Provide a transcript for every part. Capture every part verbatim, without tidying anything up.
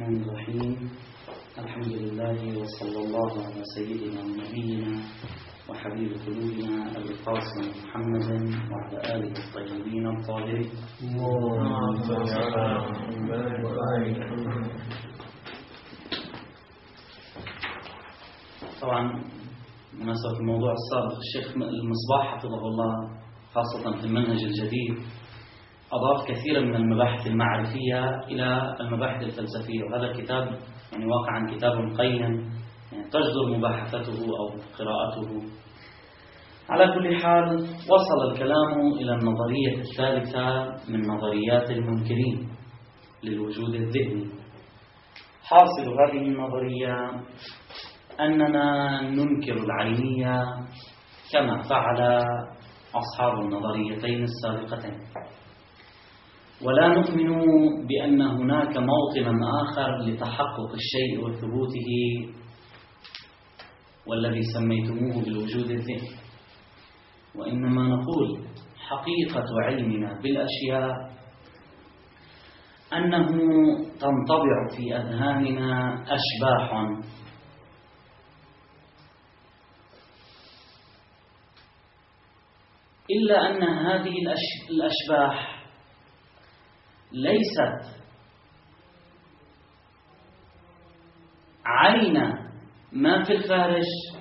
الرحمن الرحيم. الحمد لله وصلى الله على سيدنا ونبينا وحبيب قلوبنا أبي القاسم محمد وعلى آله الطيبين الطاهرين. طبعا مناسبة الموضوع السابق الشيخ المصباح حفظه الله خاصة في المنهج الجديد أضاف كثيرا من المباحث المعرفية إلى المباحث الفلسفية، وهذا الكتاب يعني واقعا كتاب قيم يعني تجدر مباحثته أو قراءته. على كل حال وصل الكلام إلى النظرية الثالثة من نظريات المنكرين للوجود الذهني. حاصل هذه النظرية أننا ننكر العينية كما فعل أصحاب النظريتين السابقتين، ولا نؤمن بأن هناك موطنا آخر لتحقق الشيء وثبوته والذي سميتموه بالوجود الذهني، وإنما نقول حقيقة علمنا بالأشياء أنه تنطبع في أذهاننا أشباح إلا أن هذه الأشباح ليست عين ما في الخارج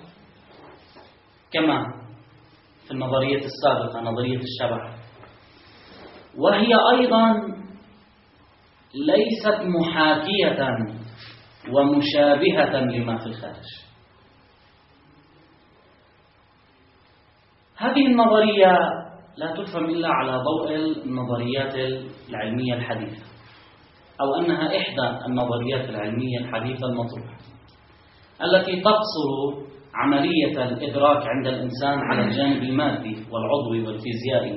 كما في النظرية السابقة نظرية الشبح، وهي أيضا ليست محاكية ومشابهة لما في الخارج. هذه النظرية لا تفهم إلا على ضوء النظريات العلمية الحديثة، أو أنها إحدى النظريات العلمية الحديثة المطروحة التي تقصر عملية الإدراك عند الإنسان على الجانب المادي والعضوي والفيزيائي.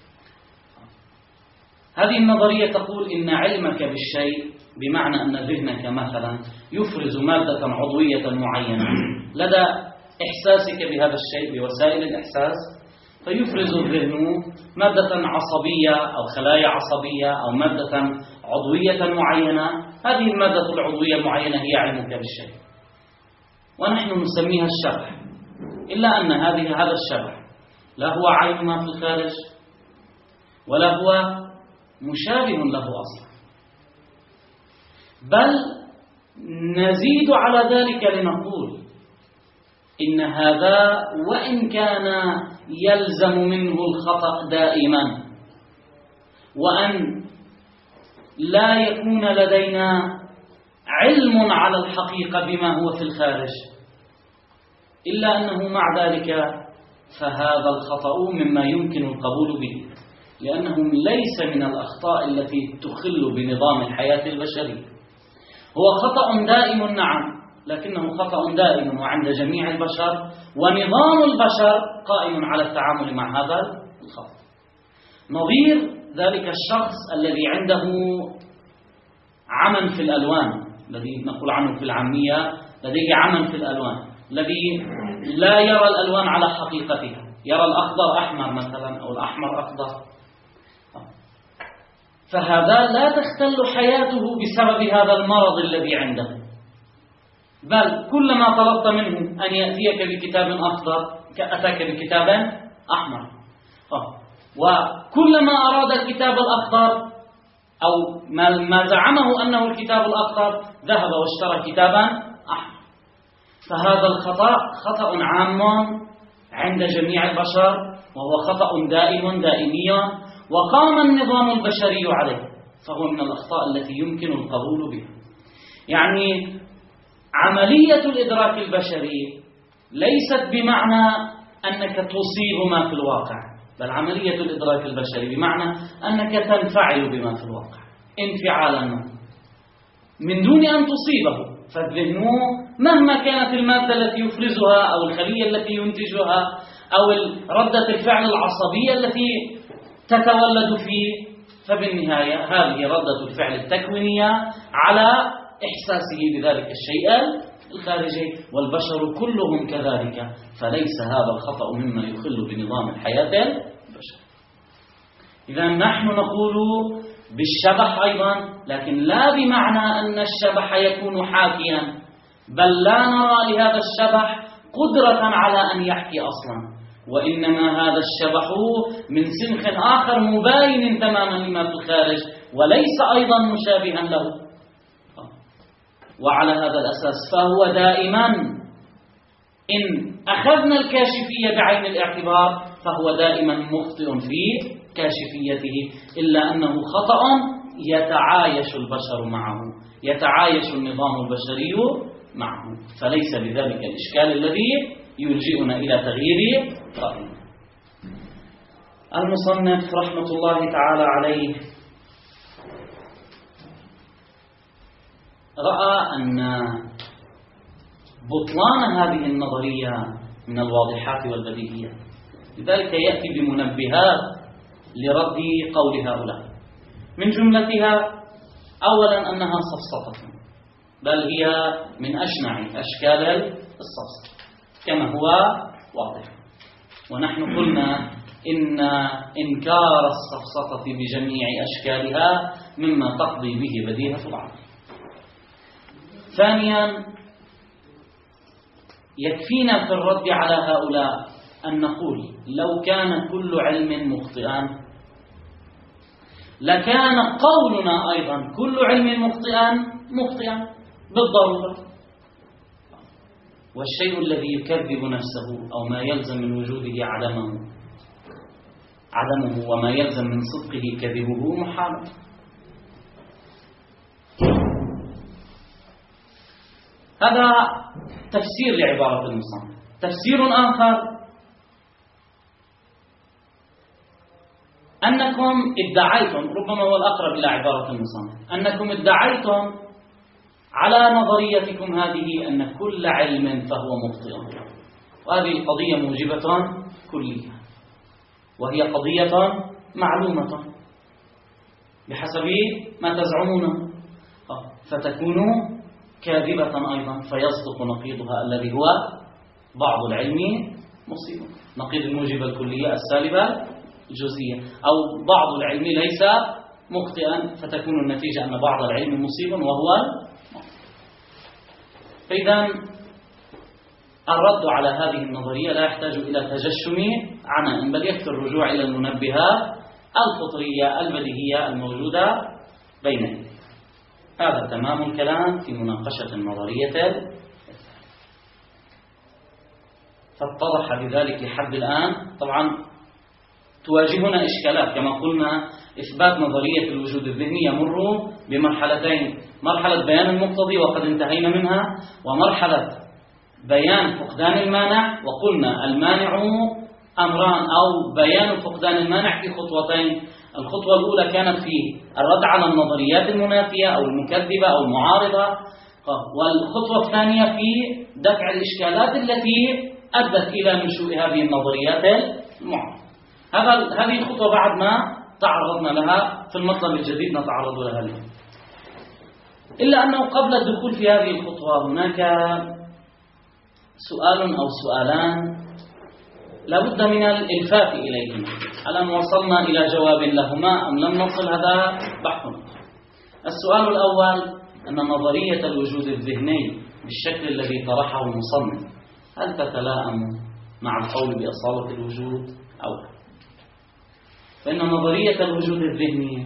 هذه النظرية تقول إن علمك بالشيء بمعنى أن ذهنك مثلا يفرز مادة عضوية معينة لدى إحساسك بهذا الشيء بوسائل الإحساس، فيفرز الذهن مادة عصبية أو خلايا عصبية أو مادة عضوية معينة. هذه المادة العضوية المعينة هي علمك بالشيء، ونحن نسميها الشبح، إلا أن هذه هذا الشبح لا هو عين ما في الخارج ولا هو مشابه له أصلا، بل نزيد على ذلك لنقول إن هذا وإن كان يلزم منه الخطأ دائما، وأن لا يكون لدينا علم على الحقيقة بما هو في الخارج، إلا أنه مع ذلك فهذا الخطأ مما يمكن القبول به، لأنه ليس من الأخطاء التي تخل بنظام الحياة البشرية. هو خطأ دائم نعم، لكنه خطأ دائم وعند جميع البشر، ونظام البشر قائم على التعامل مع هذا الخطأ. نظير ذلك الشخص الذي عنده عمى في الألوان، الذي نقول عنه في العامية لديه عمى في الألوان، الذي لا يرى الألوان على حقيقتها، يرى الأخضر أحمر مثلا أو الأحمر أخضر، فهذا لا تختل حياته بسبب هذا المرض الذي عنده، بل كلما طلبت منه أن يأتيك بكتاب أخضر أتاك بكتاب أحمر، وكلما أراد الكتاب الأخضر أو ما زعمه أنه الكتاب الأخضر ذهب واشترى كتابا أحمر. فهذا الخطأ خطأ عام عند جميع البشر، وهو خطأ دائم دائمي، وقام النظام البشري عليه، فهو من الأخطاء التي يمكن القبول بها. يعني عملية الإدراك البشري ليست بمعنى أنك تصيب ما في الواقع، بل عملية الإدراك البشري بمعنى أنك تنفعل بما في الواقع انفعالا ما من دون أن تصيبه. فالذهن مهما كانت المادة التي يفرزها أو الخلية التي ينتجها أو ردة الفعل العصبية التي تتولد فيه، فبالنهاية هذه ردة الفعل التكوينية على إحساسه بذلك الشيء الخارجي، والبشر كلهم كذلك، فليس هذا الخطأ مما يخل بنظام الحياة البشرية. إذا نحن نقول بالشبح أيضا، لكن لا بمعنى أن الشبح يكون حاكيا، بل لا نرى لهذا الشبح قدرة على أن يحكي أصلا، وإنما هذا الشبح من سنخ آخر مباين تماما لما في الخارج وليس أيضا مشابها له. وعلى هذا الأساس فهو دائما إن أخذنا الكاشفية بعين الاعتبار فهو دائما مخطئ في كاشفيته، إلا أنه خطأ يتعايش البشر معه، يتعايش النظام البشري معه، فليس بذلك الإشكال الذي يلجئنا إلى تغيير رأينا. المصنف رحمة الله تعالى عليه رأى أن بطلان هذه النظرية من الواضحات والبديهيات، لذلك يأتي بمنبهات لرد قول هؤلاء، من جملتها أولا أنها صفصطة، بل هي من أشنع أشكال الصفصطة كما هو واضح. ونحن قلنا إن إنكار الصفصطة بجميع أشكالها مما تقضي به بديهة العقل. ثانيا، يكفينا في الرد على هؤلاء أن نقول لو كان كل علم مخطئا لكان قولنا أيضا كل علم مخطئا مخطئا بالضرورة. والشيء الذي يكذب نفسه أو ما يلزم من وجوده عدمه عدمه وما يلزم من صدقه كذبه محال. هذا تفسير لعبارة المصنف. تفسير آخر أنكم ادعيتم، ربما هو الأقرب إلى عبارة المصنف، أنكم ادعيتم على نظريتكم هذه أن كل علم فهو مخطئ، وهذه القضية موجبة كلية، وهي قضية معلومة بحسب ما تزعمون، فتكون كاذبة أيضا، فيصدق نقيضها الذي هو بعض العلم مصيبة، نقيض الموجبة الكلية السالبة الجزئية، أو بعض العلم ليس مخطئا فتكون النتيجة أن بعض العلم مصيبا وهو. فإذا الرد على هذه النظرية لا يحتاج إلى تجشم عناء، بل يكفي الرجوع إلى المنبهات الفطرية البديهية الموجودة بيننا. هذا تمام الكلام في مناقشة النظرية، فاتضح بذلك لحد الآن. طبعا تواجهنا إشكالات، كما قلنا إثبات نظرية الوجود الذهني يمر بمرحلتين: مرحلة بيان المقتضي وقد انتهينا منها، ومرحلة بيان فقدان المانع، وقلنا المانع أمران أو بيان فقدان المانع في خطوتين. الخطوة الأولى كانت في الرد على النظريات المنافية أو المكذبة أو المعارضة، والخطوة الثانية في دفع الإشكالات التي أدت إلى نشوء هذه النظريات المعارضة. هذا هذه الخطوة بعد ما تعرضنا لها في المطلب الجديد نتعرض لها اليوم. إلا أنه قبل الدخول في هذه الخطوة هناك سؤال أو سؤالان لا بد من الإلفات إليهما. ألم وصلنا إلى جواب لهما أم لم نصل؟ هذا بحثنا. السؤال الأول أن نظرية الوجود الذهني بالشكل الذي طرحه المصنف هل تتلائم مع القول بأصالة الوجود أو لا؟ فإن نظرية الوجود الذهني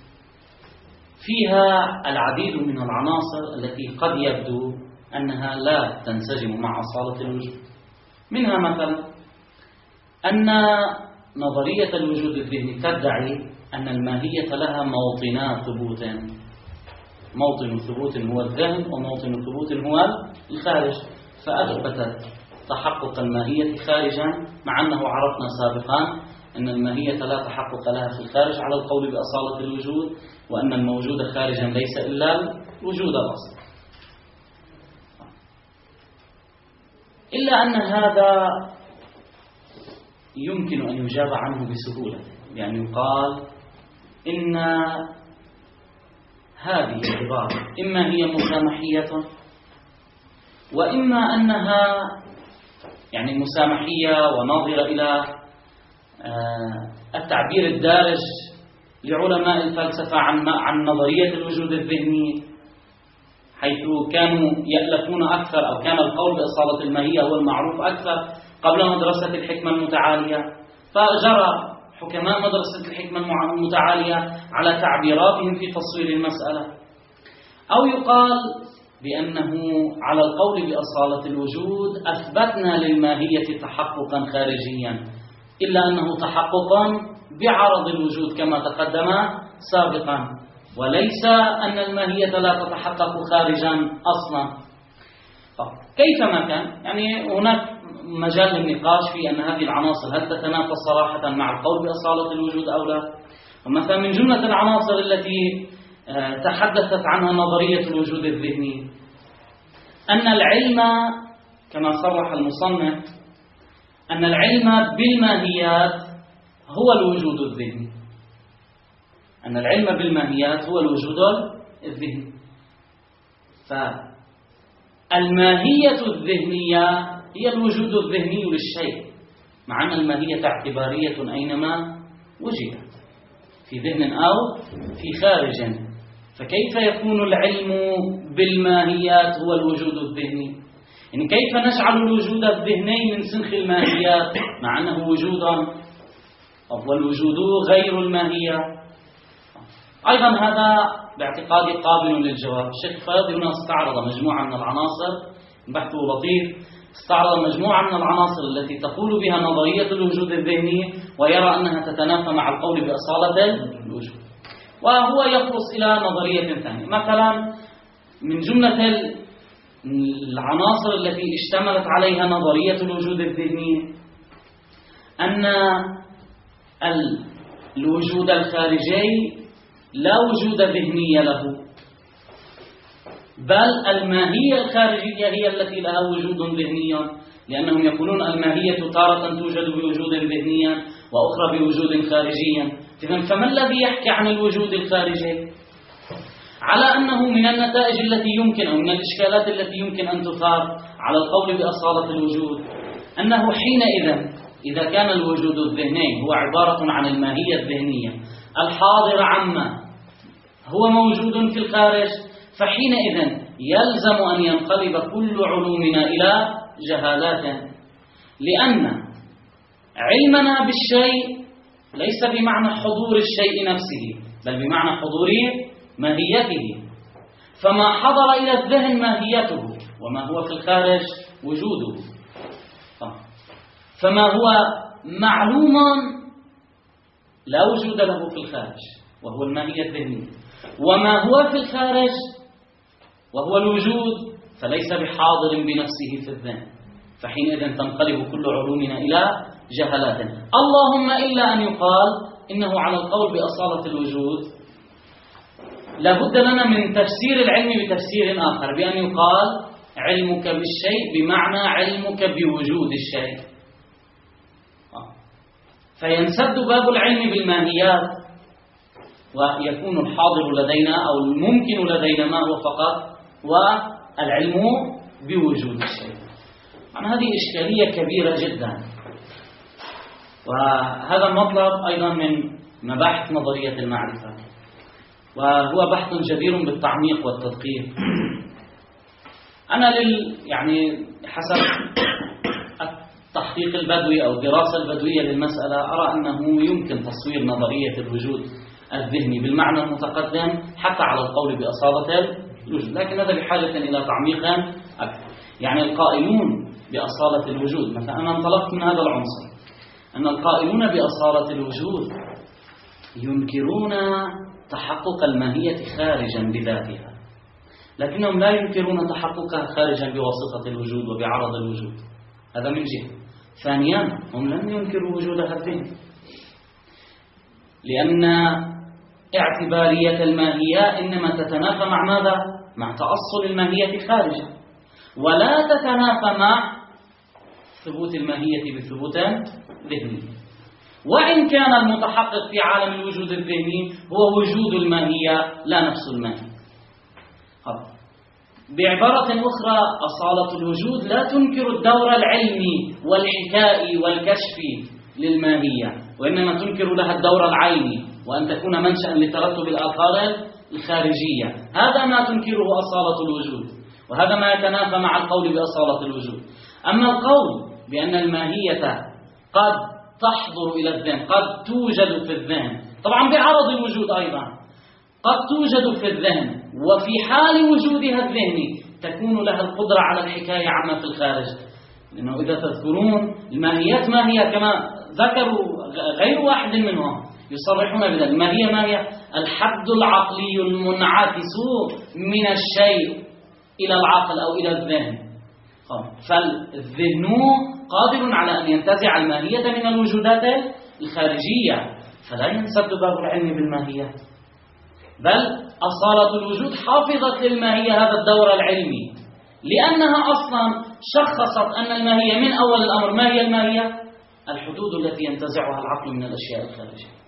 فيها العديد من العناصر التي قد يبدو أنها لا تنسجم مع أصالة الوجود. منها مثلا أن نظرية الوجود الذهني تدعي أن الماهية لها موطنات ثبوت، موطن ثبوت هو الذهن وموطن ثبوت هو الخارج، فأثبتت تحقق الماهية خارجا، مع أنه عرفنا سابقا أن الماهية لا تحقق لها في الخارج على القول بأصالة الوجود، وأن الموجود خارجا ليس إلا الوجود الأصل. إلا أن هذا يمكن أن يجاب عنه بسهولة، يعني يقال إن هذه العبارة إما هي مسامحية وإما أنها يعني مسامحية وناظرة إلى التعبير الدارج لعلماء الفلسفة عن عن نظرية الوجود الذهني، حيث كانوا يألفون أكثر، أو كان القول بإصالة الماهية هو المعروف أكثر قبل مدرسة الحكمة المتعالية، فجرى حكماء مدرسة الحكمة المتعالية على تعبيراتهم في تصوير المسألة. أو يقال بأنه على القول بأصالة الوجود أثبتنا للماهية تحققا خارجيا، إلا أنه تحقق بعرض الوجود كما تقدم سابقا، وليس أن الماهية لا تتحقق خارجا أصلا. كيفما كان، يعني هناك مجال للنقاش في أن هذه العناصر هل تتنافى صراحة مع القول بأصالة الوجود أو لا. ومثلا من جملة العناصر التي تحدثت عنها نظرية الوجود الذهني أن العلم، كما صرح المصنف، أن العلم بالماهيات هو الوجود الذهني، أن العلم بالماهيات هو الوجود الذهني. فالماهية الذهنية هي الوجود الذهني للشيء، مع أن الماهية اعتبارية أينما وجدت، في ذهن أو في خارج. فكيف يكون العلم بالماهيات هو الوجود الذهني؟ يعني كيف نجعل الوجود الذهني من سنخ الماهيات مع أنه وجود والوجود غير الماهية؟ أيضا هذا باعتقادي قابل للجواب. الشيخ فاضل هنا استعرض مجموعة من العناصر، بحثه لطيف، استعرض مجموعة من العناصر التي تقول بها نظرية الوجود الذهني ويرى أنها تتنافى مع القول بأصالة الوجود، وهو يخلص إلى نظرية ثانية. مثلا من جملة العناصر التي اشتملت عليها نظرية الوجود الذهني أن الوجود الخارجي لا وجود ذهني له، بل الماهية الخارجية هي التي لها وجود ذهني، لأنهم يقولون الماهية تارة توجد بوجود ذهني وأخرى بوجود خارجي. إذن فما الذي يحكي عن الوجود الخارجي؟ على أنه من النتائج التي يمكن أو من الإشكالات التي يمكن أن تثار على القول بأصالة الوجود أنه حينئذ إذا كان الوجود الذهني هو عبارة عن الماهية الذهنية الحاضرة عما هو موجود في الخارج، فحينئذ يلزم أن ينقلب كل علومنا إلى جهالات، لأن علمنا بالشيء ليس بمعنى حضور الشيء نفسه، بل بمعنى حضور ماهيته. فما حضر إلى الذهن ماهيته، وما هو في الخارج وجوده. فما هو معلوم لا وجود له في الخارج وهو الماهية الذهنية، وما هو في الخارج وهو الوجود فليس بحاضر بنفسه في الذهن، فحينئذ تنقلب كل علومنا إلى جهلات. اللهم إلا أن يقال إنه على القول بأصالة الوجود لابد لنا من تفسير العلم بتفسير آخر، بأن يقال علمك بالشيء بمعنى علمك بوجود الشيء، فينسد باب العلم بالماهيات ويكون الحاضر لدينا أو الممكن لدينا ما هو فقط والعلم بوجود الشيء. يعني هذه إشكالية كبيرة جدا، وهذا المطلب أيضا من مباحث نظرية المعرفة، وهو بحث جدير بالتعميق والتدقيق. أنا لل يعني حسب التحقيق البدوي أو الدراسة البدوية للمسألة أرى أنه يمكن تصوير نظرية الوجود الذهني بالمعنى المتقدم حتى على القول بأصالة الوجود، لكن هذا بحاجة إلى تعميق أكثر. يعني القائلون بأصالة الوجود، مثلا أنا انطلقت من هذا العنصر أن القائلون بأصالة الوجود ينكرون تحقق الماهية خارجا بذاتها، لكنهم لا ينكرون تحققها خارجا بواسطة الوجود وبعرض الوجود. هذا من جهة. ثانيا هم لم ينكروا وجودها الذهني، لأن اعتبارية الماهية إنما تتنافى مع ماذا؟ مع تأصل الماهية خارجا، ولا تتنافى مع ثبوت الماهية بثبوت ذهني. وإن كان المتحقق في عالم الوجود الذهني هو وجود الماهية لا نفس الماهية. بعبارة أخرى أصالة الوجود لا تنكر الدور العلمي والحكائي والكشفي للماهية، وإنما تنكر لها الدور العيني وأن تكون منشأ لترتب الآثار الخارجية. هذا ما تنكره أصالة الوجود، وهذا ما يتنافى مع القول بأصالة الوجود. أما القول بأن الماهية قد تحضر إلى الذهن، قد توجد في الذهن، طبعا بعرض الوجود أيضا، قد توجد في الذهن وفي حال وجودها الذهني تكون لها القدرة على الحكاية عما في الخارج. لأنه إذا تذكرون الماهيات ما هي كما ذكروا غير واحد منهم يصرحون بذلك. ما هي ما هي الحد العقلي المنعكس من الشيء إلى العقل أو إلى الذهن. فالذهن قادر على أن ينتزع الماهية من الوجودات الخارجية، فلا ينسد باب العلم بالماهية، بل أصالة الوجود حافظت للماهية هذا الدور العلمي، لأنها أصلا شخصت أن الماهية من أول الأمر. ما هي الماهية؟ الحدود التي ينتزعها العقل من الأشياء الخارجية.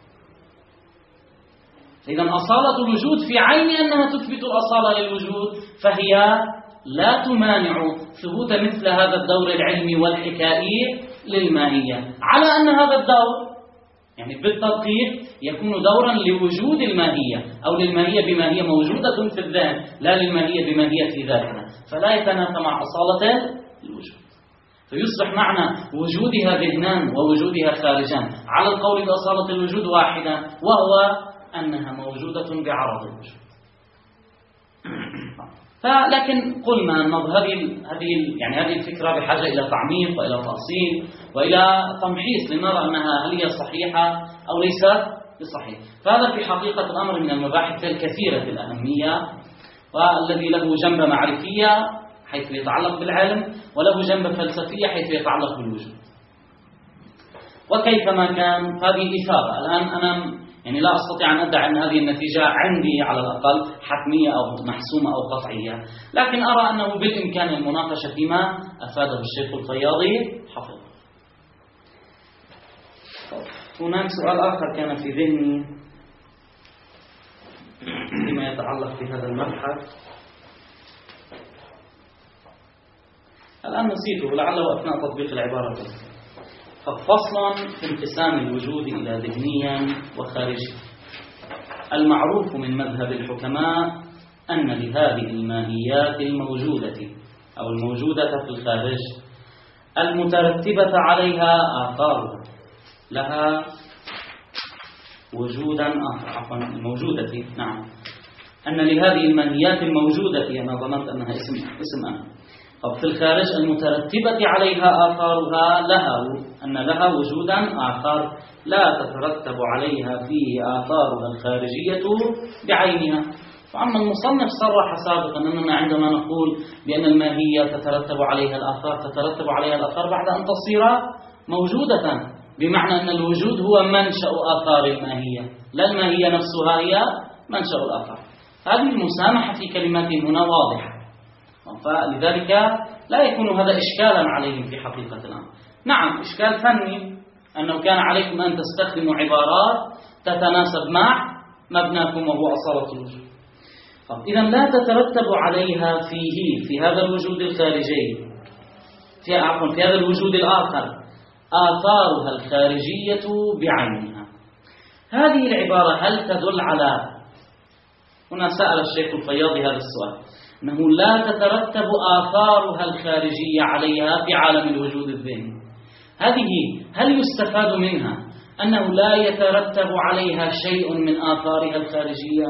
إذا أصالة الوجود في عين أنها تثبت الأصالة للوجود، فهي لا تمانع ثبوت مثل هذا الدور العلمي والحكائي للماهية، على أن هذا الدور يعني بالتدقيق يكون دورا لوجود الماهية أو للماهية بما هي موجودة في الذهن، لا للماهية بما هي في ذاتها، فلا يتنافى مع أصالة الوجود. فيصبح معنى وجودها ذهنان ووجودها خارجان على القول بأصالة الوجود واحدا، وهو أنها موجودة بعرض الوجود. فلكن قلنا أن هذه هذه يعني هذه الفكرة بحاجة إلى تعميق وإلى تأصيل وإلى تمحيص لنرى أنها هل هي صحيحة أو ليست بصحيح. فهذا في حقيقة الأمر من المباحث الكثيرة الأهمية، والذي له جنبة معرفية حيث يتعلق بالعلم، وله جنبة فلسفية حيث يتعلق بالوجود. وكيفما كان هذه إثارة. الآن أنا يعني لا أستطيع أن أدعي أن هذه النتيجة عندي على الأقل حتمية أو محسومة أو قطعية، لكن أرى أنه بالإمكان المناقشة فيما أفاده الشيخ الفياضي حفظه. هناك سؤال آخر كان في ذهني فيما يتعلق بهذا المبحث، الآن نسيته لعله أثناء تطبيق العبارة. فصل في انقسام الوجود إلى ذهنيا وخارجي. المعروف من مذهب الحكماء أن لهذه الماهيات الموجودة أو الموجودة في الخارج المترتبة عليها آثارها لها وجودا آخر. عفوا الموجودة، نعم، أن لهذه الماهيات الموجودة، أنا ظننت أنها اسم اسم أنا في الخارج المترتبة عليها آثارها لها أن لها وجودا آخر لا تترتب عليها فيه آثارها الخارجية بعينها. فأما المصنف صرح سابقا أننا عندما نقول بأن الماهية تترتب عليها الآثار تترتب عليها الآثار بعد أن تصير موجودة، بمعنى أن الوجود هو منشأ آثار الماهية، لا الماهية نفسها هي منشأ الآثار. هذه المسامحة في كلماتهم هنا واضحة، فلذلك لا يكون هذا إشكالا عليهم في حقيقة الأمر. نعم إشكال فني أنه كان عليكم أن تستخدموا عبارات تتناسب مع مبناكم وهو أصالة الوجود. إذا لا تترتب عليها فيه في هذا الوجود الخارجي في عفوا في هذا الوجود الآخر آثارها الخارجية بعينها. هذه العبارة هل تدل على، هنا سأل الشيخ الفياضي هذا السؤال، أنه لا تترتب آثارها الخارجية عليها في عالم الوجود الذهني، هذه هل يستفاد منها أنه لا يترتب عليها شيء من آثارها الخارجية؟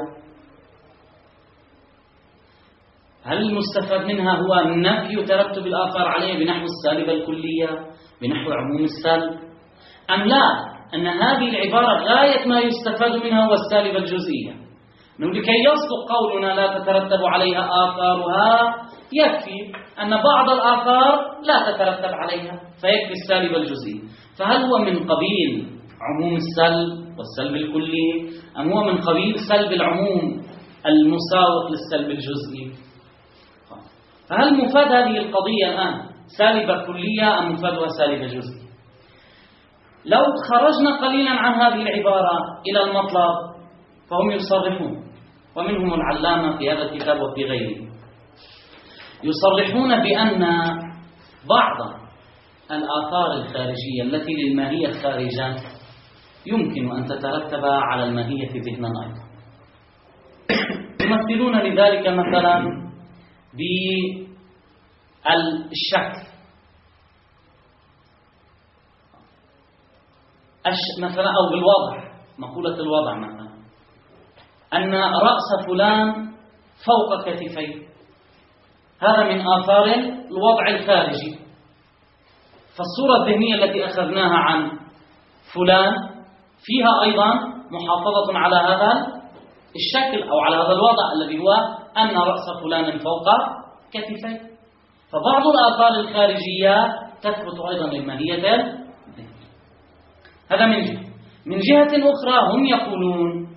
هل المستفاد منها هو نفي ترتب الآثار عليها بنحو السالبة الكلية، بنحو عموم السلب، أم لا أن هذه العبارة غاية ما يستفاد منها هو السالبة الجزئية؟ لكي يصدق قولنا لا تترتب عليها آثارها يكفي أن بعض الآثار لا تترتب عليها فيكفي السالب الجزئي. فهل هو من قبيل عموم السلب والسلب الكلي، أم هو من قبيل سلب العموم المساوق للسلب الجزئي؟ فهل مفاد هذه القضية الآن سالبة كلية أم مفادها سالبة جزئي؟ لو خرجنا قليلا عن هذه العبارة إلى المطلب فهم يصرحون، ومنهم العلامة في هذا الكتاب وفي غيره، يصرحون بأن بعض الآثار الخارجية التي للماهية خارجة يمكن أن تترتب على الماهية ذهنا أيضا. يمثلون لذلك مثلا بالشكل، مثلا أو بالوضع، مقولة الوضع مثلا أن رأس فلان فوق كتفيه، هذا من آثار الوضع الخارجي. فالصورة الذهنية التي أخذناها عن فلان فيها أيضا محافظة على هذا الشكل أو على هذا الوضع الذي هو أن رأس فلان فوق كتفيه. فبعض الآثار الخارجية تثبت أيضا للماهية الذهنية. هذا من جهة. من جهة أخرى هم يقولون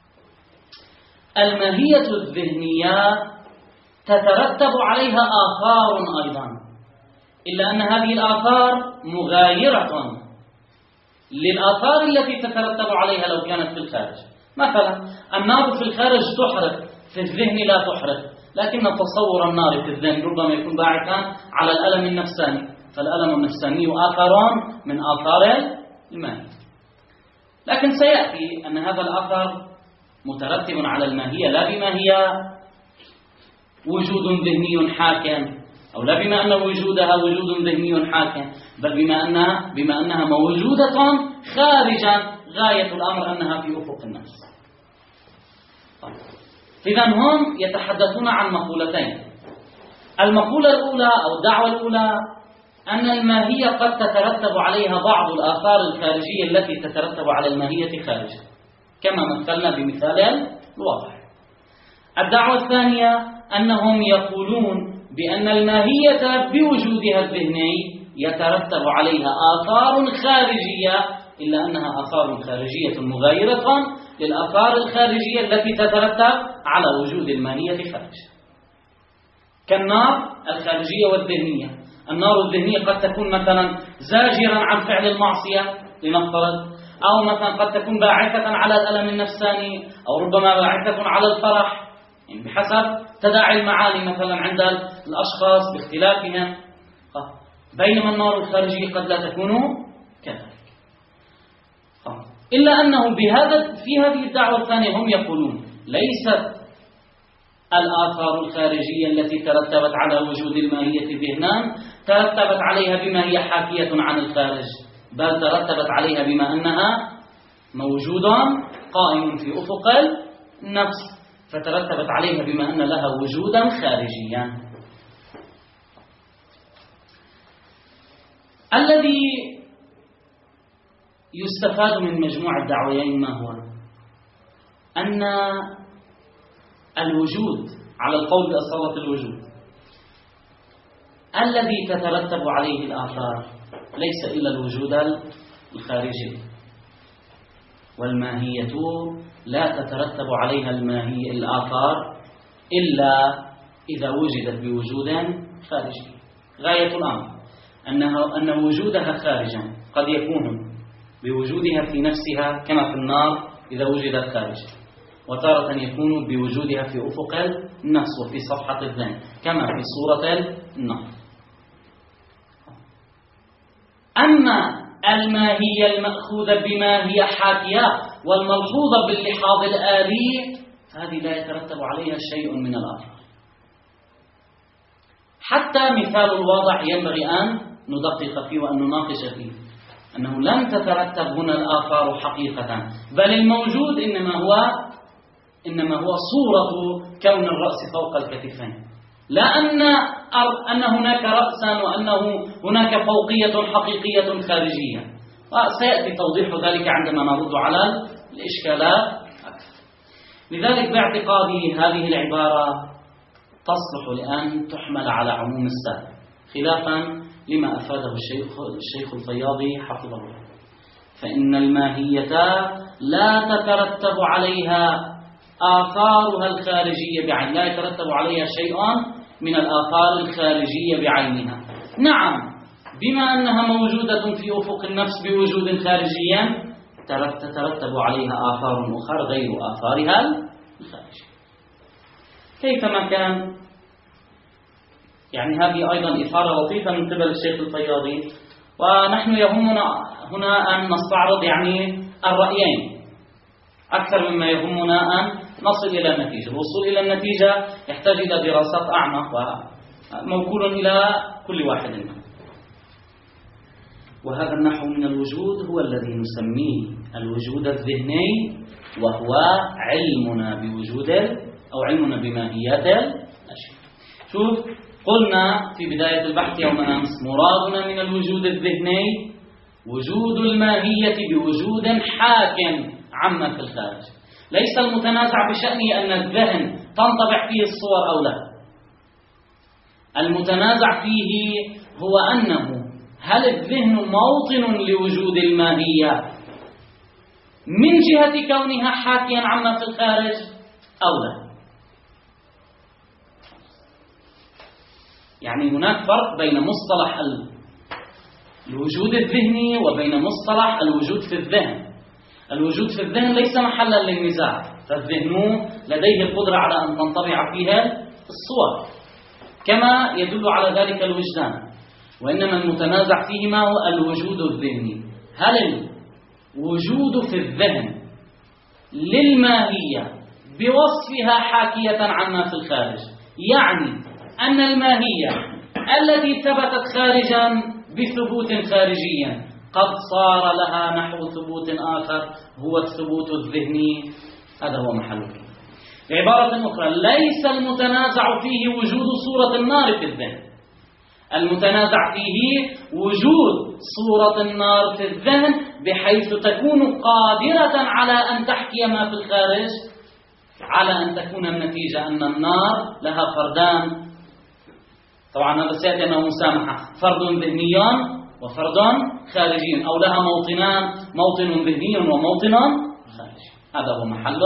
الماهية الذهنية تترتب عليها آثار أيضا، إلا أن هذه الآثار مغايرة للآثار التي تترتب عليها لو كانت في الخارج. مثلا النار في الخارج تحرق، في الذهن لا تحرق، لكن تصور النار في الذهن ربما يكون باعثا على الألم النفساني، فالألم النفساني آثار من آثار الماهية. لكن سيأتي أن هذا الأثر مترتب على الماهية لا بما هي وجود ذهني حاكم، أو لا بما أن وجودها وجود ذهني حاكم، بل بما أنها, بما أنها موجودة خارجا، غاية الأمر أنها في أفق النفس. إذا هم يتحدثون عن مقولتين. المقولة الأولى أو الدعوة الأولى أن الماهية قد تترتب عليها بعض الآثار الخارجية التي تترتب على الماهية خارجا، كما مثلنا بمثال الوضع. الدعوة الثانية أنهم يقولون بأن الماهية بوجودها الذهني يترتب عليها آثار خارجية، إلا أنها آثار خارجية مغايرة للآثار الخارجية التي تترتب على وجود الماهية خارجا، كالنار الخارجية والذهنية. النار الذهنية قد تكون مثلا زاجرا عن فعل المعصية لنفترض، أو مثلا قد تكون باعثة على الألم النفساني، أو ربما باعثة على الفرح، يعني بحسب تداعي المعاني مثلا عند الأشخاص باختلافهم. بينما النار الخارجية قد لا تكون كذلك. إلا أنه بهذا في هذه الدعوة الثانية هم يقولون ليست الآثار الخارجية التي ترتبت على وجود الماهية ذهنا ترتبت عليها بما هي حاكية عن الخارج، بل ترتبت عليها بما أنها موجود قائم في أفق النفس، فترتبت عليها بما أن لها وجودا خارجيا. الذي يستفاد من مجموع الدعويين ما هو؟ أن الوجود على القول بأصالة الوجود الذي تترتب عليه الآثار ليس إلا الوجود الخارجي، والماهية لا تترتب عليها الماهية الآثار إلا إذا وجدت بوجود خارجي. غاية الأمر أنه أن وجودها خارجا قد يكون بوجودها في نفسها كما في النار إذا وجدت خارجا، وتارة يكون بوجودها في أفق النفس وفي صفحة الذهن كما في صورة النار. أما الماهية المأخوذة بما هي حاكية والملحوظة باللحاظ الآلي فهذه لا يترتب عليها شيء من الآثار. حتى مثال الوضع ينبغي أن ندقق فيه وأن نناقش فيه، أنه لم تترتب هنا الآثار حقيقة، بل الموجود إنما هو إنما هو صورة كون الرأس فوق الكتفين، لا أن أن هناك رأسا وأنه هناك فوقية حقيقية خارجية. وسيأتي توضيح ذلك عندما نرد على الإشكالات أكثر. لذلك باعتقادي هذه العبارة تصلح لأن تحمل على عموم السابق، خلافا لما أفاده الشيخ الشيخ الفياضي حفظه الله، فإن الماهية لا تترتب عليها آثارها الخارجية بعين، لا يترتب عليها شيء من الآثار الخارجية بعينها. نعم، بما أنها موجودة في أفق النفس بوجود خارجي تترتب عليها آثار أخرى غير آثارها الخارجية. كيفما كان، يعني هذه أيضا إثارة لطيفة من قبل الشيخ الفياضي، ونحن يهمنا هنا أن نستعرض يعني الرأيين أكثر مما يهمنا أن نصل إلى النتيجة. الوصول إلى النتيجة يحتاج إلى دراسات أعمق وموكول إلى كل واحد منهم. وهذا النحو من الوجود هو الذي نسميه الوجود الذهني، وهو علمنا بوجود أو علمنا بماهيات الأشياء. شوف، قلنا في بداية البحث يوم أمس مرادنا من الوجود الذهني وجود الماهية بوجود حاكم عما في الخارج، ليس المتنازع بشأنه أن الذهن تنطبع فيه الصور أو لا. المتنازع فيه هو أنه هل الذهن موطن لوجود الماهية من جهة كونها حاكيا عما في الخارج أو لا. يعني هناك فرق بين مصطلح الوجود الذهني وبين مصطلح الوجود في الذهن. الوجود في الذهن ليس محلا للنزاع، فالذهن لديه القدرة على أن تنطبع فيها الصور كما يدل على ذلك الوجدان، وإنما المتنازع فيه ما هو الوجود الذهني. هل الوجود في الذهن للماهية بوصفها حاكية عما في الخارج، يعني أن الماهية التي ثبتت خارجا بثبوت خارجيا قد صار لها نحو ثبوت آخر هو الثبوت الذهني، هذا هو محله. بعبارة أخرى، ليس المتنازع فيه وجود صورة النار في الذهن، المتنازع فيه وجود صورة النار في الذهن بحيث تكون قادرة على أن تحكي ما في الخارج، على أن تكون النتيجة أن النار لها فردان. طبعا هذا سيأتي أنه مسامحة، فرد ذهني وفرد خارجي، أو لها موطنان، موطن ذهني وموطن خارجي، هذا هو محل.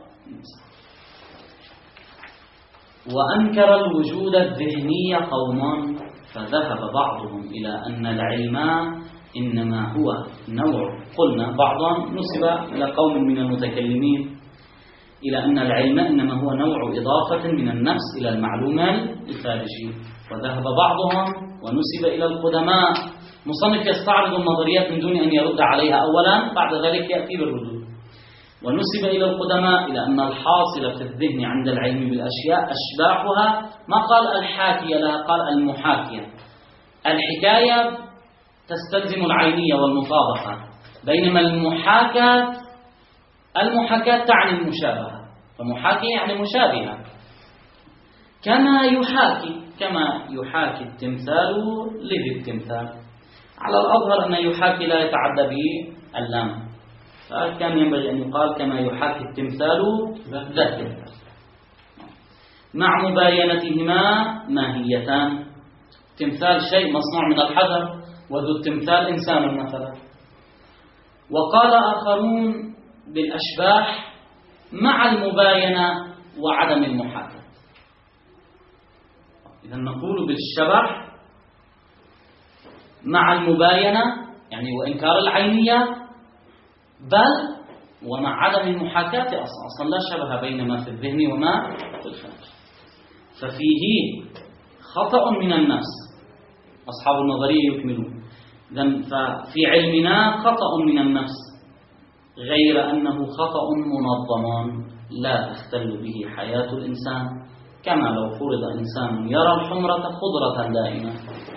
وأنكر الوجود الذهني قوم فذهب بعضهم إلى أن العلم إنما هو نوع، قلنا بعضا نسب إلى قوم من المتكلمين إلى أن العلم إنما هو نوع إضافة من النفس إلى المعلومة الخارجية، وذهب بعضهم ونسب إلى القدماء. مصنف يستعرض النظريات من دون أن يرد عليها أولا، بعد ذلك يأتي بالردود. ونسب إلى القدماء إلى أن الحاصل في الذهن عند العلم بالأشياء أشباحها، ما قال الحاكية لها، قال المحاكية. الحكاية تستلزم العينية والمطابقة، بينما المحاكاة المحاكاة تعني المشابهة، فمحاكية يعني مشابهة. كما يحاكي كما يحاكي التمثال لذي التمثال، على الأظهر أن يحاكي لا يتعدى به اللام، فكان ينبغي أن يقال كما يحاكي التمثال ذات التمثال، مع مباينتهما ماهيتان. تمثال شيء مصنوع من الحجر، وذو التمثال إنسان مثلا. وقال آخرون بالأشباح مع المباينة وعدم المحاكاة. إذا نقول بالشبح مع المباينة يعني وإنكار العينية، بل ومع عدم المحاكاة أصلا أصلا لا شبه بين ما في الذهن وما في الخارج. ففيه خطأ من النفس، أصحاب النظرية يكملون. ففي علمنا خطأ من النفس، غير أنه خطأ منظم لا تختل به حياة الإنسان، كما لو فرض إنسان يرى الحمرة خضرة دائما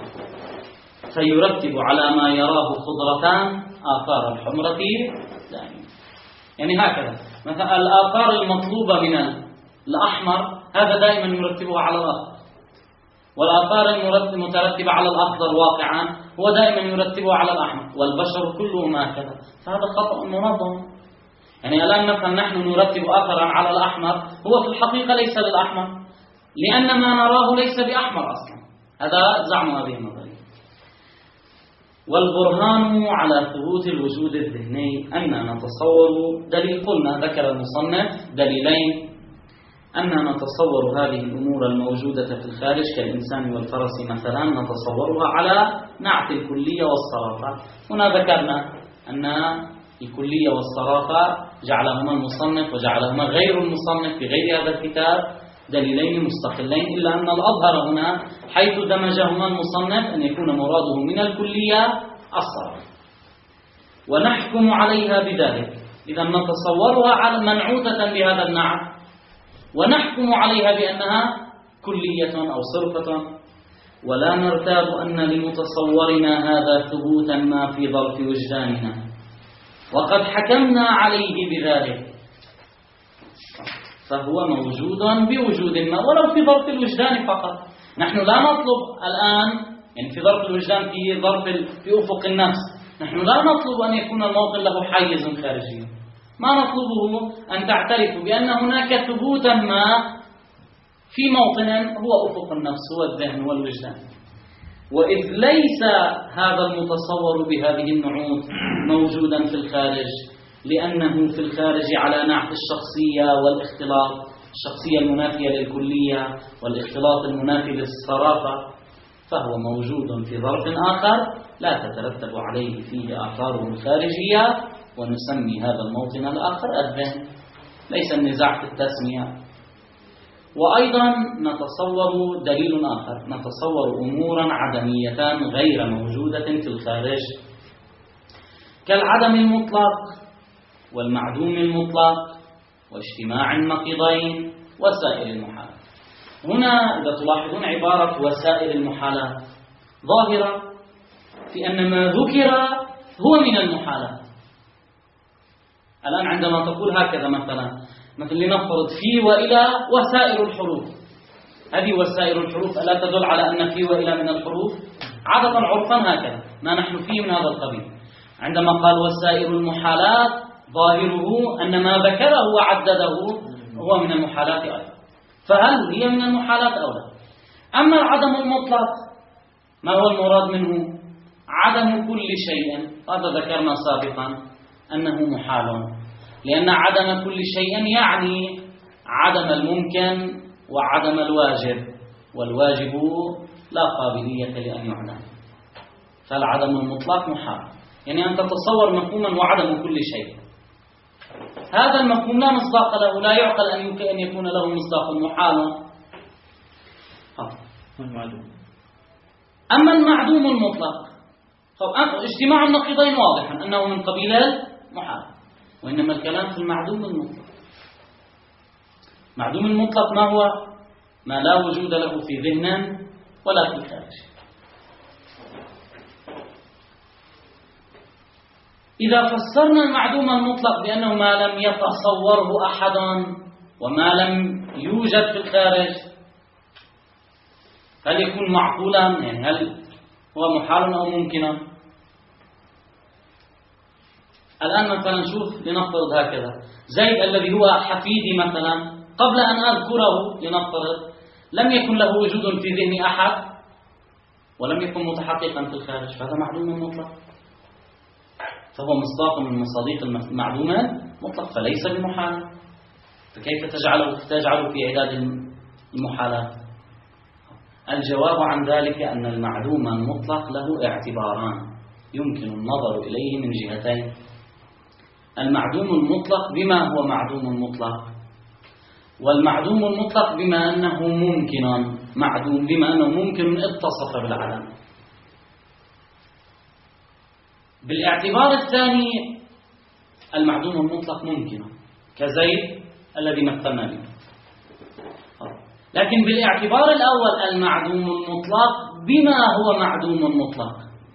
فيرتب على ما يراه خضرتان آثار الحمرة دائما، يعني هكذا مثلا الآثار المطلوبة من الأحمر هذا دائما يرتبها على الأخضر، والآثار المترتبة على الأخضر واقعا هو دائما يرتبها على الأحمر، والبشر كلهم هكذا. فهذا خطأ منظم. يعني الآن مثلا نحن نرتب أثرا على الأحمر هو في الحقيقة ليس للأحمر، لأن ما نراه ليس بأحمر أصلا، هذا زعم هذه النظرية. والبرهان على ثبوت الوجود الذهني أننا نتصور دليل، قلنا ذكر المصنف دليلين، أننا نتصور هذه الأمور الموجودة في الخارج كالإنسان والفرس مثلا نتصورها على نعت الكلية والصرافة. هنا ذكرنا أن الكلية والصرافة جعلهما المصنف وجعلهما غير المصنف في غير هذا الكتاب دليلين مستقلين، إلا أن الأظهر هنا حيث دمجهما المصنف أن يكون مراده من الكلية الصرافة. ونحكم عليها بذلك. إذا نتصورها على منعوتة بهذا النعت ونحكم عليها بأنها كلية أو صرفة، ولا نرتاب أن لمتصورنا هذا ثبوتا ما في ظرف وجداننا، وقد حكمنا عليه بذلك، فهو موجود بوجود ما ولو في ظرف الوجدان فقط. نحن لا نطلب الآن يعني في ظرف الوجدان في ظرف في أفق النفس، نحن لا نطلب أن يكون الموطن له حيز خارجي، ما نطلبه أن تعترفوا بأن هناك ثبوتا ما في موطن هو أفق النفس، هو الذهن والوجدان. وإذ ليس هذا المتصور بهذه النعوت موجودا في الخارج، لأنه في الخارج على نعت الشخصية والاختلاط، الشخصية المنافية للكلية والاختلاط المنافي للصرافة، فهو موجود في ظرف آخر لا تترتب عليه فيه آثاره الخارجية، ونسمي هذا الموطن الآخر الذهن. ليس النزاع في التسمية. وأيضا نتصور دليل آخر، نتصور أمورا عدميتان غير موجودة في الخارج، كالعدم المطلق والمعدوم المطلق واجتماع النقيضين وسائر المحالات. هنا إذا تلاحظون عبارة وسائر المحالات ظاهرة في أن ما ذكر هو من المحالات. الآن عندما تقول هكذا مثلا مثل لنفرض في وإلى وسائر الحروف، هذه وسائر الحروف ألا تدل على أن في وإلى من الحروف؟ عادة عرفا هكذا ما نحن فيه من هذا القبيل. عندما قال وسائر المحالات ظاهره أن ما ذكره وعدده هو من المحالات أيضا، فهل هي من المحالات أو لا؟ أما العدم المطلق ما هو المراد منه؟ عدم كل شيء، هذا ذكرنا سابقا أنه محال، لأن عدم كل شيء يعني عدم الممكن وعدم الواجب، والواجب لا قابلية لأن يعدم، فالعدم المطلق محال. يعني أن تتصور مفهوما وعدم كل شيء، هذا المفهوم لا مصداق له، لا يعقل أن يمكن أن يكون له مصداق محال. أما المعدوم المطلق اجتماع النقيضين واضحا أنه من قبيل المحال، وإنما الكلام في المعدوم المطلق. معدوم المطلق ما هو؟ ما لا وجود له في ذهن ولا في الخارج. إذا فسرنا المعدوم المطلق بأنه ما لم يتصوره أحد وما لم يوجد في الخارج، هل يكون معقولا؟ يعني هل هو محال أو ممكنا؟ الآن مثلا شوف، لنفترض هكذا زيد الذي هو حفيدي مثلا قبل أن أذكره لنفترض لم يكن له وجود في ذهن أحد ولم يكن متحققا في الخارج، فهذا معدوم مطلق، فهو مصداق من مصادق المعدومات مطلق، فليس بمحال. فكيف تجعله تجعله في عداد المحالات؟ الجواب عن ذلك أن المعدوم المطلق له اعتباران يمكن النظر إليه من جهتين. المعدوم المطلق بما هو معدوم مطلق، والمعدوم المطلق بما أنه ممكن، معدوم بما أنه ممكن اتصف بالعدم. بالاعتبار الثاني المعدوم المطلق ممكن كزيد الذي مثلنا به، لكن بالاعتبار الأول المعدوم المطلق بما هو معدوم مطلق،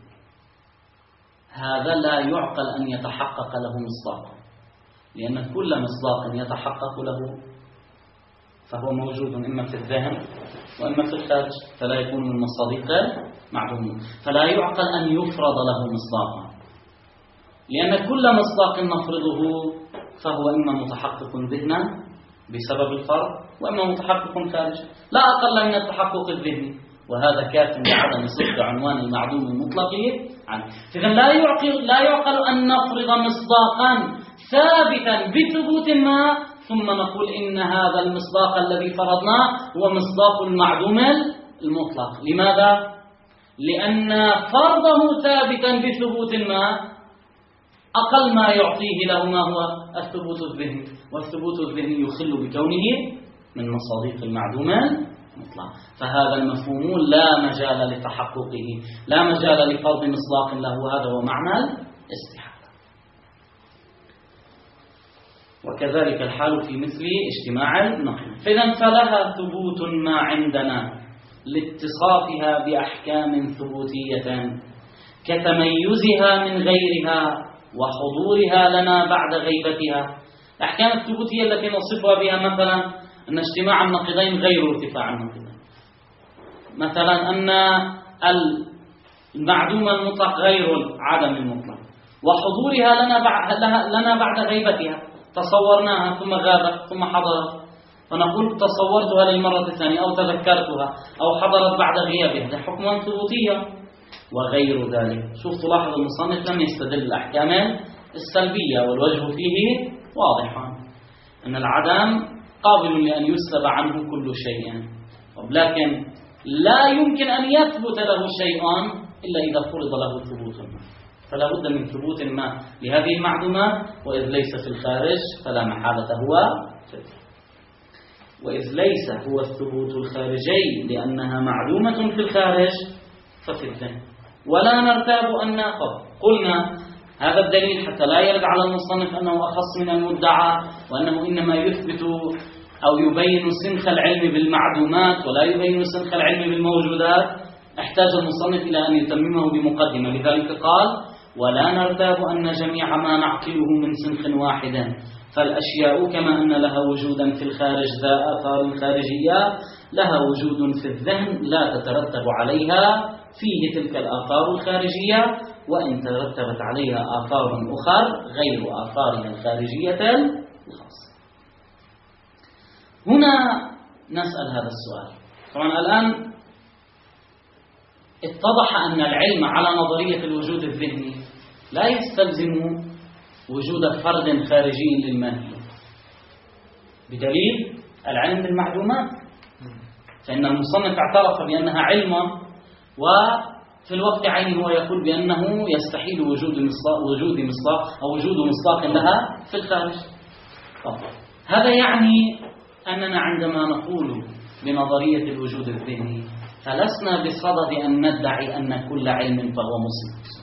هذا لا يعقل أن يتحقق له مصداق، لأن كل مصداق يتحقق له فهو موجود إما في الذهن وإما في الخارج، فلا يكون من مصادق معدوم، فلا يعقل أن يفرض له مصداقا، لأن كل مصداق نفرضه فهو إما متحقق ذهنا بسبب الفرض وإما متحقق خارجا لا أقل من التحقق الذهني، وهذا كاف لعدم صدق عنوان المعدوم المطلق عنه. إذن لا يعقل لا يعقل أن نفرض مصداقا ثابتا بثبوت ما ثم نقول إن هذا المصداق الذي فرضناه هو مصداق المعدوم المطلق. لماذا؟ لأن فرضه ثابتا بثبوت ما أقل ما يعطيه له ما هو الثبوت الذهني، والثبوت الذهني يخل بكونه من مصادق المعدوم المطلق، فهذا المفهوم لا مجال لتحققه، لا مجال لفرض مصداق له، هذا هو معنى الاستحالة. وكذلك الحال في مثل اجتماع النقيض. فإذا فلها ثبوت ما عندنا لاتصافها بأحكام ثبوتية كتميزها من غيرها وحضورها لنا بعد غيبتها. الأحكام الثبوتية التي نصفها بها مثلا أن اجتماع النقيضين غير ارتفاع النقيضين، مثلا أن المعدوم المطلق غير العدم المطلق، وحضورها لنا بعد, لنا بعد غيبتها، تصورناها ثم غابت ثم حضرت فنقول تصورتها للمرة الثانية أو تذكرتها أو حضرت بعد غيابها، هذا حكم ثبوتية وغير ذلك. شوف تلاحظ المصنف لم يستدل الأحكام السلبية، والوجه فيه واضح أن العدم قابل لأن يسلب عنه كل شيء، ولكن لا يمكن أن يثبت له شيء إلا إذا فرض له ثبوت ما، فلا بد من ثبوت ما لهذه المعدومات، وإذ ليس في الخارج فلا محالة هو في الذهن. وإذ ليس هو الثبوت الخارجي لأنها معلومة في الخارج ففي الذهن، ولا نرتاب أن نأخذ. قلنا هذا الدليل حتى لا يرد على المصنف أنه أخص من المدعى، وأنه إنما يثبت أو يبين سنخ العلم بالمعدومات ولا يبين سنخ العلم بالموجودات، احتاج المصنف إلى أن يتممه بمقدمة. لذلك قال: ولا نرتاب أن جميع ما نعقله من سنخ واحد، فالأشياء كما أن لها وجودا في الخارج ذا آثار خارجية لها وجود في الذهن لا تترتب عليها فيه تلك الآثار الخارجية، وإن ترتبت عليها آثار أخرى غير آثارها الخارجية الخاصة. هنا نسأل هذا السؤال. طبعا الآن اتضح أن العلم على نظرية الوجود الذهني لا يستلزم وجود فرد خارجي للماهية، بدليل العلم بالمعلومات، فإن المصنف اعترف بأنها علم، وفي الوقت عينه هو يقول بأنه يستحيل وجود مصداق وجود مصداق أو وجود مصداق لها في الخارج. هذا يعني أننا عندما نقول بنظرية الوجود الذهني فلسنا بصدد أن ندعي أن كل علم فهو مسلم،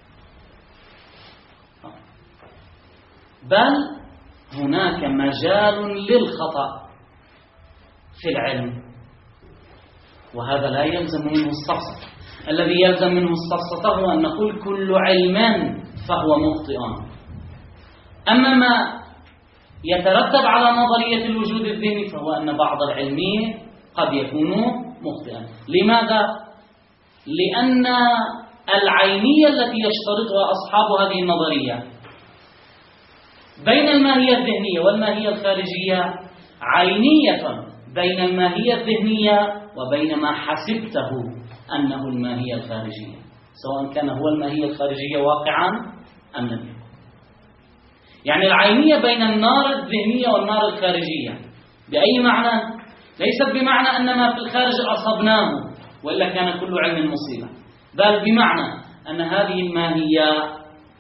بل هناك مجال للخطأ في العلم، وهذا لا يلزم منه السفسطة. الذي يلزم منه السفسطة هو أن نقول كل علم فهو مخطئ. أما ما يترتب على نظرية الوجود الذهني فهو أن بعض العلم قد يكون مخطئا. لماذا؟ لأن العينية التي يشترطها أصحاب هذه النظرية بين الماهية الذهنية والماهية الخارجية عينية بين الماهية الذهنية وبين ما حسبته أنه الماهية الخارجية، سواء كان هو الماهية الخارجية واقعا أم لم يكن. يعني العينية بين النار الذهنية والنار الخارجية بأي معنى؟ ليست بمعنى أن ما في الخارج أصبناه وإلا كان كل علم مصيبة، بل بمعنى أن هذه الماهية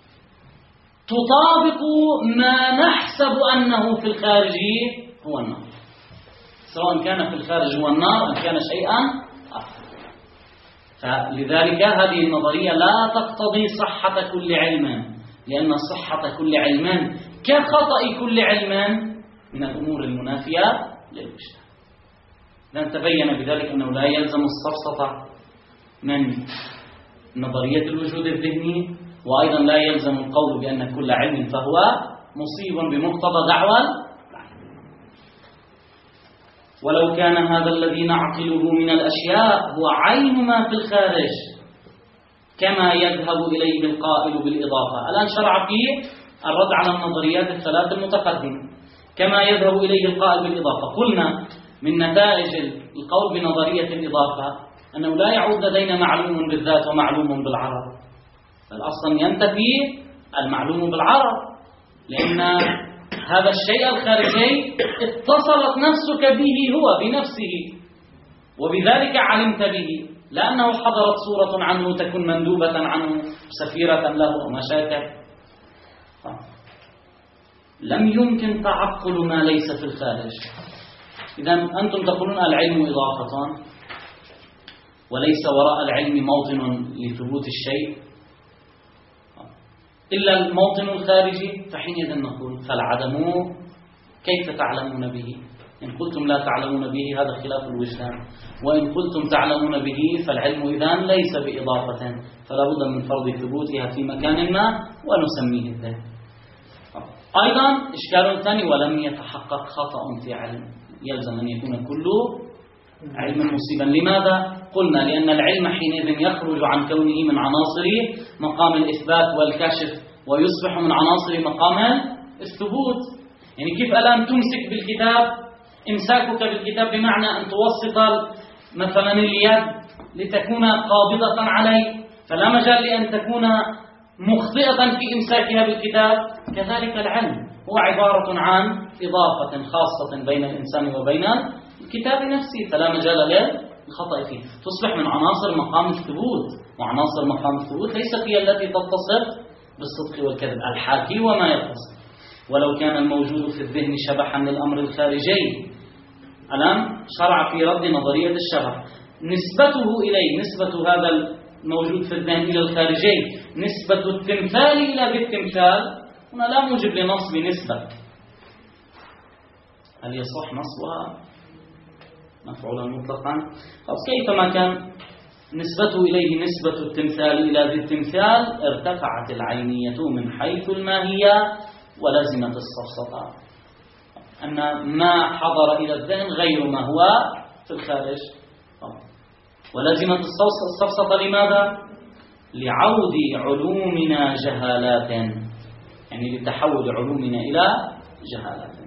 تطابق ما نحسب أنه في الخارج هو النار، سواء كان في الخارج هو النار أم كان شيئا آخر. فلذلك هذه النظرية لا تقتضي صحة كل علم، لأن صحة كل علم كخطأ كل علم من الأمور المنافية للمجتمع. لأن تبين بذلك أنه لا يلزم السفسطة من نظرية الوجود الذهني، وأيضا لا يلزم القول بأن كل علم فهو مصيب بمقتضى دعوى. ولو كان هذا الذي نعقله من الأشياء هو عين ما في الخارج كما يذهب إليه القائل بالإضافة. الآن شرع فيه الرد على النظريات الثلاث المتقدمة. كما يذهب إليه القائل بالإضافة، قلنا من نتائج القول بنظرية الإضافة أنه لا يعود لدينا معلوم بالذات ومعلوم بالعرض، بل أصلا ينتفي المعلوم بالعرض، لأن هذا الشيء الخارجي اتصلت نفسك به هو بنفسه وبذلك علمت به، لأنه حضرت صورة عنه تكون مندوبة عنه سفيرة له وما شابه. لم يمكن تعقل ما ليس في الخارج. إذا أنتم تقولون العلم إضافة وليس وراء العلم موطن لثبوت الشيء إلا الموطن الخارجي، فحينئذ نقول فالعدم كيف تعلمون به؟ إن قلتم لا تعلمون به هذا خلاف الوجدان، وإن قلتم تعلمون به فالعلم إذن ليس بإضافة، فلا بد من فرض ثبوتها في مكان ما ونسميه الذهن. أيضا إشكال ثاني: ولم يتحقق خطأ في علم، يلزم أن يكون كل علم مصيبا. لماذا؟ قلنا لأن العلم حينئذ يخرج عن كونه من عناصر مقام الإثبات والكشف ويصبح من عناصر مقام الثبوت. يعني كيف الآن تمسك بالكتاب؟ إمساكك بالكتاب بمعنى أن توسط مثلا اليد لتكون قابضة عليه، فلا مجال لأن تكون مخطئة في إمساكها بالكتاب. كذلك العلم هو عبارة عن إضافة خاصة بين الإنسان وبين الكتاب نفسه، فلا مجال للخطأ فيه. تصبح من عناصر مقام الثبوت، وعناصر مقام الثبوت ليست هي التي تتصف بالصدق والكذب. الحاكي وما يتصف. ولو كان الموجود في الذهن شبحا للأمر الخارجي، الآن شرع في رد نظرية الشبح. نسبته إليه، نسبة هذا الموجود في الذهن إلى الخارجي، نسبة التمثال إلى بالتمثال، هنا لا موجب لنصب نسبة. هل يصح نصبها مفعولا مطلقا؟ كيفما كان نسبته إليه نسبة التمثال إلى ذي التمثال، ارتفعت العينية من حيث الماهية ولزمت السفسطة، أن ما حضر إلى الذهن غير ما هو في الخارج. ولزمت السفسطة لماذا؟ لعود علومنا جهالات، يعني لتحول علومنا إلى جهالات.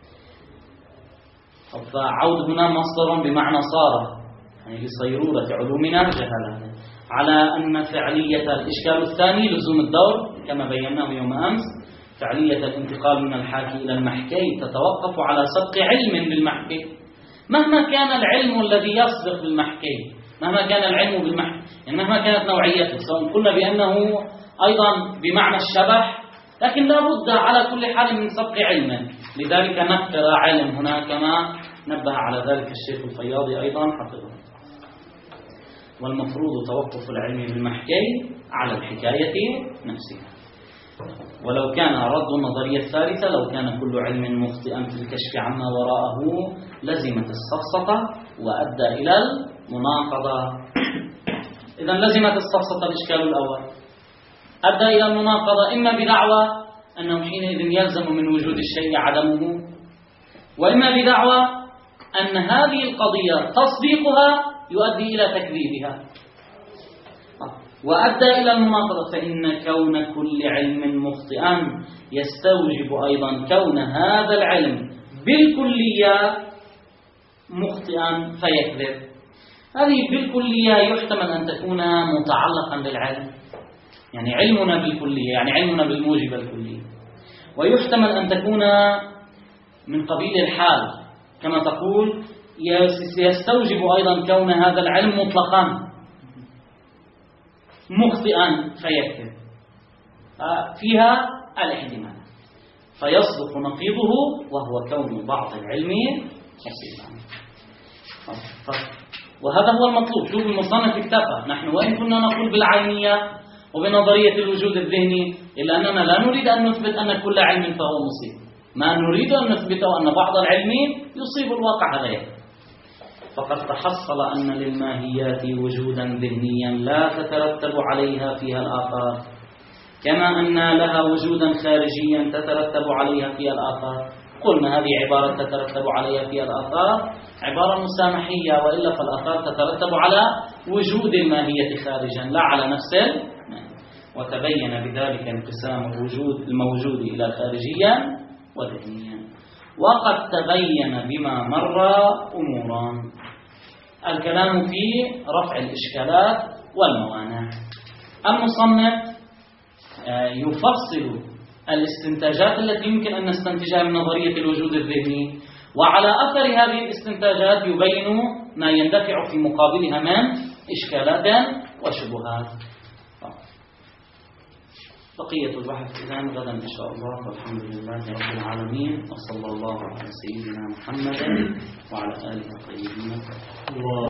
فعود هنا مصدر بمعنى صار، يعني لصيرورة علومنا جهالات. على أن فعلية الإشكال الثاني لزوم الدور كما بيناه يوم أمس، فعلية الانتقال من الحاكي إلى المحكي تتوقف على سبق علم بالمحكي. مهما كان العلم الذي يسبق بالمحكي، مهما كان العلم بالمحكي، يعني مهما كانت نوعيته، سواء قلنا بأنه أيضا بمعنى الشبح، لكن لا بد على كل حال من سبق علم. لذلك نكر علم هنا كما نبه على ذلك الشيخ الفياضي أيضا حفظه. والمفروض توقف العلم بالمحكي على الحكاية نفسها. ولو كان رد النظرية الثالثة، لو كان كل علم مخطئا في الكشف عما وراءه لزمت السفسطة وأدى إلى المناقضة. إذا لزمت السفسطة الإشكال الأول، أدى إلى المناقضة إما بدعوى أنه حينئذ يلزم من وجود الشيء عدمه، وإما بدعوى أن هذه القضية تصديقها يؤدي إلى تكذيبها، وأدى إلى المناقضة. فإن كون كل علم مخطئا يستوجب أيضا كون هذا العلم بالكلية مخطئا فيكذب. هذه بالكلية يحتمل أن تكون متعلقا بالعلم، يعني علمنا بالكلية، يعني علمنا بالموجب الكلي، ويحتمل أن تكون من قبيل الحال كما تقول يستوجب أيضا كون هذا العلم مطلقا مخطئا فيكذب، فيها الاحتمال، فيصدق نقيضه وهو كون بعض العلم مصيبا. وهذا هو المطلوب. شوف المصنف اكتفى، نحن وإن كنا نقول بالعينية وبنظرية الوجود الذهني، إلا أننا لا نريد أن نثبت أن كل علم فهو مصيب، ما نريد أن نثبته أن بعض العلم يصيب الواقع هذا. فقد تحصل أن للماهيات وجودا ذهنيا لا تترتب عليها فيها الآثار، كما أن لها وجودا خارجيا تترتب عليها فيها الآثار. قلنا هذه عبارة تترتب عليها فيها الآثار عبارة مسامحية، وإلا فالآثار تترتب على وجود الماهية خارجا لا على نفسه. وتبين بذلك انقسام الوجود الموجود إلى خارجيا وذهنيا. وقد تبين بما مر أمورا. الكلام في رفع الإشكالات والموانع. المصنف يفصل الاستنتاجات التي يمكن أن نستنتجها من نظرية الوجود الذهني، وعلى أثر هذه الاستنتاجات يبين ما يندفع في مقابلها من إشكالات وشبهات. بقية البحث إذن غدا إن شاء الله، والحمد لله رب العالمين، وصلى الله على سيدنا محمد وعلى آله الطيبين.